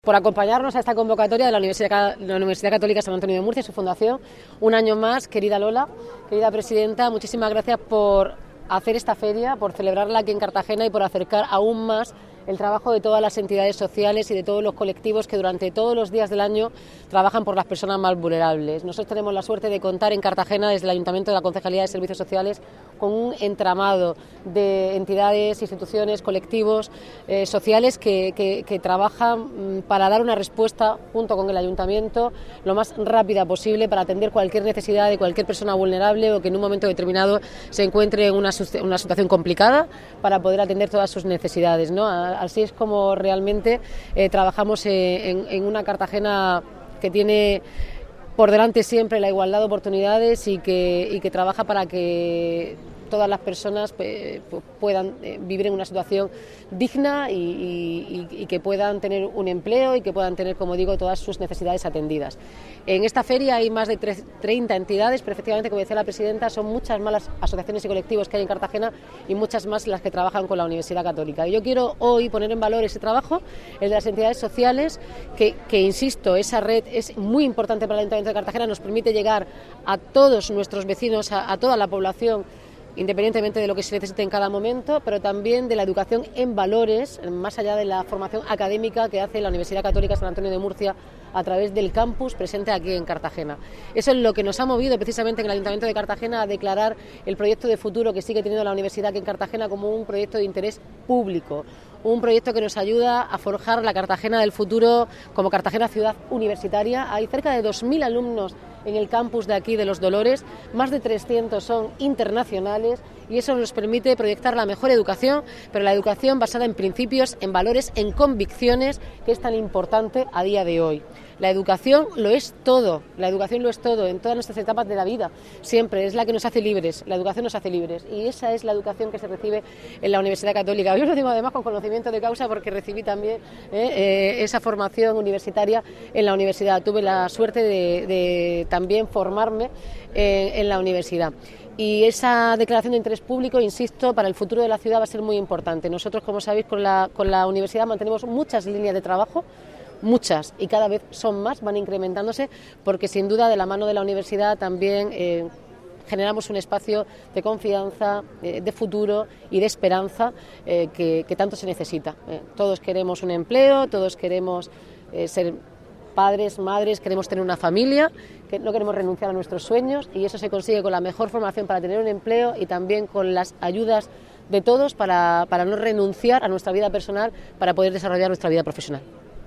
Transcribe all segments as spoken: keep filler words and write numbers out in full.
por acompañarnos a esta convocatoria de la Universidad, la Universidad Católica San Antonio de Murcia y su fundación. Un año más, querida Lola, querida presidenta, muchísimas gracias por hacer esta feria, por celebrarla aquí en Cartagena y por acercar aún más el trabajo de todas las entidades sociales y de todos los colectivos que durante todos los días del año trabajan por las personas más vulnerables. Nosotros tenemos la suerte de contar en Cartagena, desde el Ayuntamiento de la Concejalía de Servicios Sociales, con un entramado de entidades, instituciones, colectivos eh, sociales que, que, que trabajan para dar una respuesta junto con el Ayuntamiento lo más rápida posible para atender cualquier necesidad de cualquier persona vulnerable o que en un momento determinado se encuentre en una, una situación complicada, para poder atender todas sus necesidades, ¿no? Así es como realmente eh, trabajamos en, en una Cartagena que tiene por delante siempre la igualdad de oportunidades y que, y que trabaja para que todas las personas eh, puedan eh, vivir en una situación digna y, y, y que puedan tener un empleo y que puedan tener, como digo, todas sus necesidades atendidas. En esta feria hay más de treinta entidades, pero efectivamente, como decía la presidenta, son muchas más las asociaciones y colectivos que hay en Cartagena y muchas más las que trabajan con la Universidad Católica. Y yo quiero hoy poner en valor ese trabajo, el de las entidades sociales, que, que insisto, esa red es muy importante para el Ayuntamiento de Cartagena, nos permite llegar a todos nuestros vecinos, a, a toda la población, independientemente de lo que se necesite en cada momento, pero también de la educación en valores, más allá de la formación académica que hace la Universidad Católica San Antonio de Murcia a través del campus presente aquí en Cartagena. Eso es lo que nos ha movido precisamente en el Ayuntamiento de Cartagena a declarar el proyecto de futuro que sigue teniendo la universidad aquí en Cartagena como un proyecto de interés público, un proyecto que nos ayuda a forjar la Cartagena del futuro como Cartagena ciudad universitaria. Hay cerca de dos mil alumnos en el campus de aquí de Los Dolores, más de trescientos son internacionales y eso nos permite proyectar la mejor educación, pero la educación basada en principios, en valores, en convicciones, que es tan importante a día de hoy. La educación lo es todo, la educación lo es todo en todas nuestras etapas de la vida, siempre, es la que nos hace libres, la educación nos hace libres y esa es la educación que se recibe en la Universidad Católica. Yo lo digo además con conocimiento de causa porque recibí también eh, eh, esa formación universitaria en la universidad, tuve la suerte de, de también formarme eh, en la universidad. Y esa declaración de interés público, insisto, para el futuro de la ciudad va a ser muy importante. Nosotros, como sabéis, con la, con la universidad mantenemos muchas líneas de trabajo, muchas, y cada vez son más, van incrementándose, porque sin duda de la mano de la universidad también eh, generamos un espacio de confianza, eh, de futuro y de esperanza eh, que, que tanto se necesita. Eh, todos queremos un empleo, todos queremos eh, ser padres, madres, queremos tener una familia, que no queremos renunciar a nuestros sueños y eso se consigue con la mejor formación para tener un empleo y también con las ayudas de todos para, para no renunciar a nuestra vida personal para poder desarrollar nuestra vida profesional.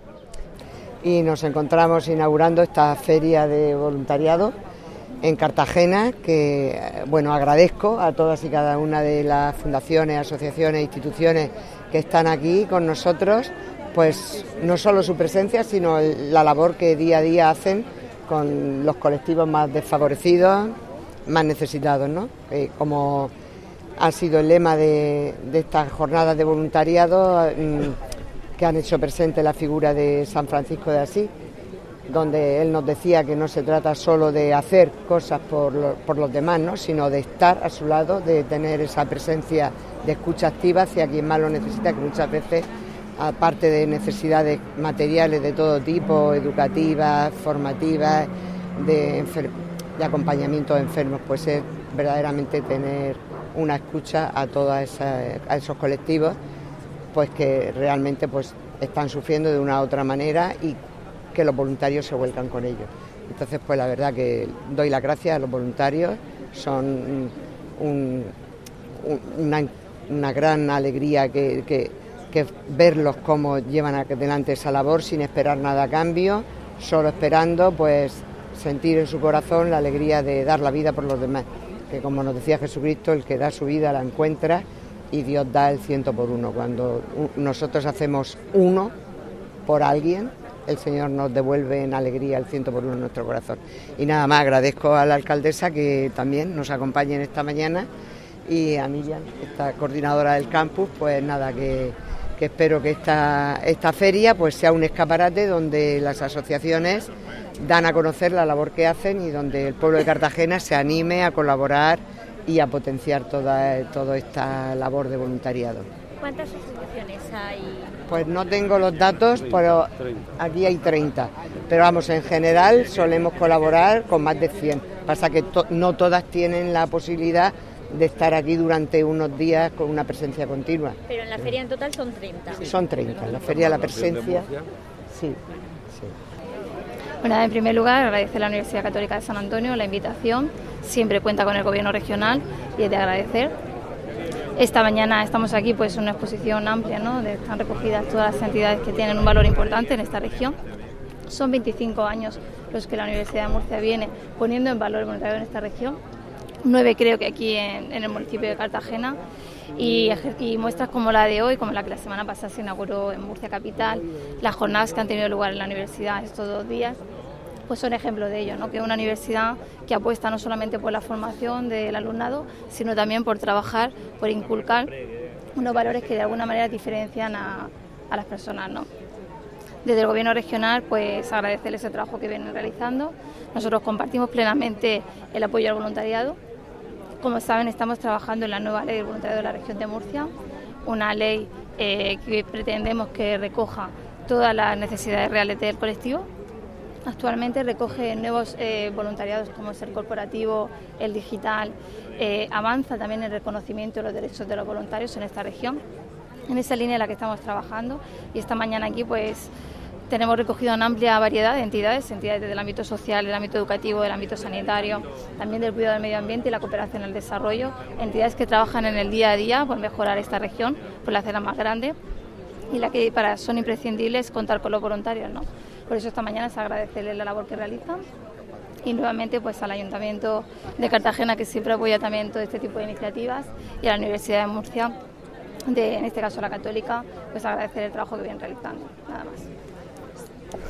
Y nos encontramos inaugurando esta feria de voluntariado en Cartagena, que bueno, agradezco a todas y cada una de las fundaciones, asociaciones, instituciones que están aquí con nosotros, pues no solo su presencia, sino la labor que día a día hacen con los colectivos más desfavorecidos, más necesitados, ¿no? Eh, como ha sido el lema de, de estas jornadas de voluntariado, mmm, que han hecho presente la figura de San Francisco de Asís, donde él nos decía que no se trata solo de hacer cosas por, lo, por los demás, ¿no?, sino de estar a su lado, de tener esa presencia de escucha activa hacia quien más lo necesita, que muchas veces, aparte de necesidades materiales de todo tipo, educativas, formativas, de, enfer- de acompañamiento de enfermos, pues es verdaderamente tener una escucha a todos a esos colectivos, pues que realmente pues están sufriendo de una u otra manera y que los voluntarios se vuelcan con ellos. Entonces, pues la verdad que doy las gracias a los voluntarios, son un, un, una, una gran alegría que, que, que verlos cómo llevan adelante esa labor sin esperar nada a cambio, solo esperando pues sentir en su corazón la alegría de dar la vida por los demás, que como nos decía Jesucristo, el que da su vida la encuentra y Dios da el ciento por uno. Cuando nosotros hacemos uno por alguien, el Señor nos devuelve en alegría el ciento por uno en nuestro corazón. Y nada más, agradezco a la alcaldesa que también nos acompañe en esta mañana y a Miriam, esta coordinadora del campus, pues nada, que, que espero que esta, esta feria pues sea un escaparate donde las asociaciones dan a conocer la labor que hacen y donde el pueblo de Cartagena se anime a colaborar y a potenciar toda, toda esta labor de voluntariado. ¿Cuántas asociaciones hay? Pues no tengo los datos, pero aquí hay treinta. Pero vamos, en general solemos colaborar con más de cien. Pasa que to- no todas tienen la posibilidad de estar aquí durante unos días con una presencia continua. Pero en la feria en total son treinta. Son treinta. En la feria la presencia, sí, sí. Bueno, en primer lugar, agradecer a la Universidad Católica de San Antonio la invitación. Siempre cuenta con el Gobierno regional y es de agradecer. Esta mañana estamos aquí, pues, en una exposición amplia, ¿no?, donde están recogidas todas las entidades que tienen un valor importante en esta región. Son veinticinco años los que la Universidad de Murcia viene poniendo en valor el voluntariado en esta región. Nueve creo que aquí en, en el municipio de Cartagena. Y, y muestras como la de hoy, como la que la semana pasada se inauguró en Murcia Capital, las jornadas que han tenido lugar en la universidad estos dos días, pues son ejemplos de ello, ¿no? Que es una universidad que apuesta no solamente por la formación del alumnado, sino también por trabajar, por inculcar unos valores que de alguna manera diferencian a, a las personas, ¿no? Desde el Gobierno regional, pues agradecerles el trabajo que vienen realizando. Nosotros compartimos plenamente el apoyo al voluntariado. Como saben, estamos trabajando en la nueva ley del voluntariado de la región de Murcia, una ley eh, que pretendemos que recoja todas las necesidades reales del colectivo. Actualmente recoge nuevos eh, voluntariados como es el corporativo, el digital, eh, avanza también el reconocimiento de los derechos de los voluntarios en esta región. En esa línea en la que estamos trabajando, y esta mañana aquí pues tenemos recogido una amplia variedad de entidades, entidades del ámbito social, del ámbito educativo, del ámbito sanitario, también del cuidado del medio ambiente y la cooperación al desarrollo, entidades que trabajan en el día a día por mejorar esta región, por hacerla más grande, y la que para son imprescindibles contar con los voluntarios, ¿no? Por eso esta mañana es agradecerles la labor que realizan y nuevamente pues al Ayuntamiento de Cartagena, que siempre apoya también todo este tipo de iniciativas, y a la Universidad de Murcia, de, en este caso la Católica, pues agradecer el trabajo que vienen realizando. Nada más.